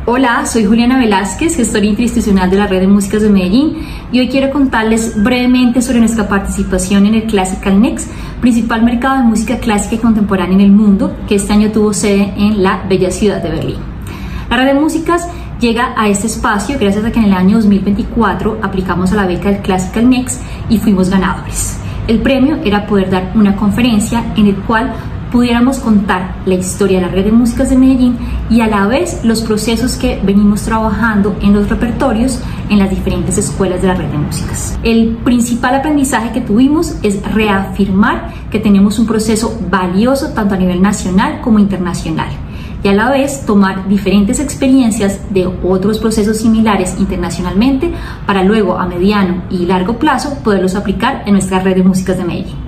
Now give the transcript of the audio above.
Hola, soy Juliana Velázquez, gestora interinstitucional de la Red de Músicas de Medellín, y hoy quiero contarles brevemente sobre nuestra participación en el Classical Next, principal mercado de música clásica y contemporánea en el mundo, que este año tuvo sede en la bella ciudad de Berlín. La Red de Músicas llega a este espacio gracias a que en el año 2024 aplicamos a la beca del Classical Next y fuimos ganadores. El premio era poder dar una conferencia en el cual pudiéramos contar la historia de la Red de Músicas de Medellín y a la vez los procesos que venimos trabajando en los repertorios en las diferentes escuelas de la Red de Músicas. El principal aprendizaje que tuvimos es reafirmar que tenemos un proceso valioso tanto a nivel nacional como internacional, y a la vez tomar diferentes experiencias de otros procesos similares internacionalmente para luego a mediano y largo plazo poderlos aplicar en nuestra Red de Músicas de Medellín.